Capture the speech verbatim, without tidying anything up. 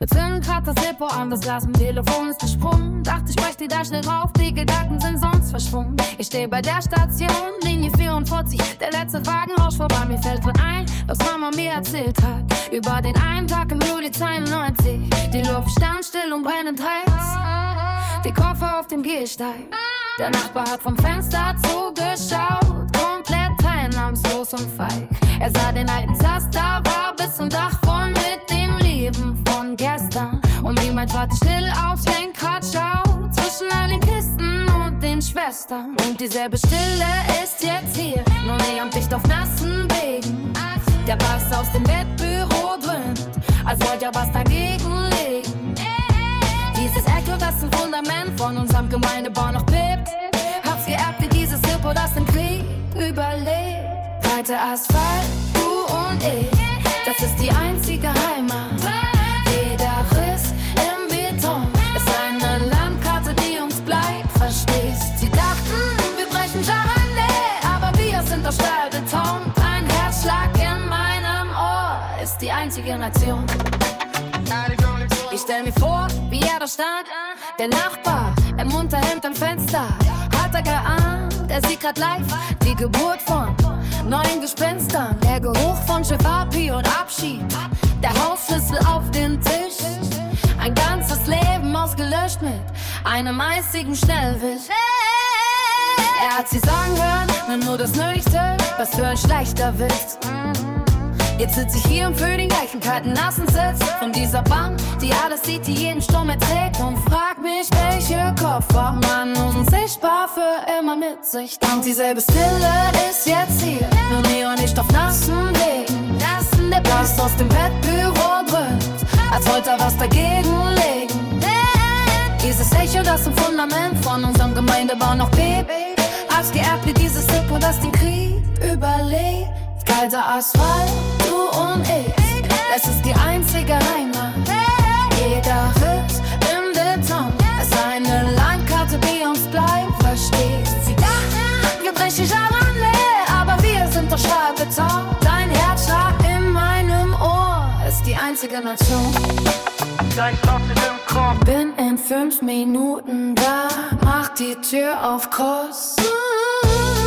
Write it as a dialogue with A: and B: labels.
A: Wir zünden grad das Hippo an, das Glas mit Telefon ist gesprungen. Dachte, ich möchte da schnell drauf, die Gedanken sind sonst verschwunden. Ich steh bei der Station, Linie vierundvierzig, der letzte Wagen rauscht vorbei. Mir fällt drin ein, was Mama mir erzählt hat über den einen Tag im Juli zweiundneunzig. Die Luft stand still und brennend heiß, die Koffer auf dem Gehsteig. Der Nachbar hat vom Fenster zugeschaut, komplett teilnahmslos und feig. Er sah den alten Zaster, war bis zum Dach voll mit dem Leben von gestern. Und wie mein Vater still aufs Lenkrad schaut, zwischen all den Kisten und den Schwestern. Und dieselbe Stille ist jetzt hier, nur neondicht auf nassen Wegen. Der Bass aus dem Bettbüro dröhnt, als wollte er was dagegen legen. Dieses Echo, das ein Fundament von unserem Gemeindebau noch bebt. Hab's geerbt wie dieses Hippo, das den Krieg überlebt. Kalter Asphalt, du und ich, das ist die einzige Heimat. Jeder Riss im Beton ist eine Landkarte, die uns bleibt, verstehst? Sie dachten, wir brechen Jarane, aber wir sind aus Stahlbeton. Ein Herzschlag in meinem Ohr ist die einzige Nation. Ich stell mir vor, wie er da stand, der Nachbar im Unterhemd am Fenster. Hat er geahnt, er sieht grad live die Geburt von neuen Gespenstern. Der Geruch von Chevapi und Abschied, der Hausschlüssel auf den Tisch. Ein ganzes Leben ausgelöscht mit einem eistigen Schnellwisch. Er hat sie sagen hören, nur das Nötigste, was für ein schlechter Witz. Jetzt sitz ich hier und für den gleichen kalten, nassen Sitz von dieser Bank, die alles sieht, die jeden Sturm erträgt. Und frag mich, welche Koffer man unsichtbar für immer mit sich trägt. Und dieselbe Stille ist jetzt hier, nur Neon nicht auf nassen Wegen. Nassen, der Blast aus dem Bettbüro dröhnt, als wollte er was dagegen legen. Dieses Echo, das im Fundament von unserem Gemeindebau noch bebt. Hab's geerbt wie dieses Hippo, das den Krieg überlebt. Kalter Asphalt, du und ich, es ist die einzige Heimat. Jeder Riss im Beton ist eine Landkarte, die uns bleibt, verstehst? Sie dachten, wir brechen Jarane, aber wir sind doch Stahlbeton. Dein Herzschlag in meinem Ohr ist die einzige Nation. Bin in fünf Minuten da, mach die Tür auf Kurs.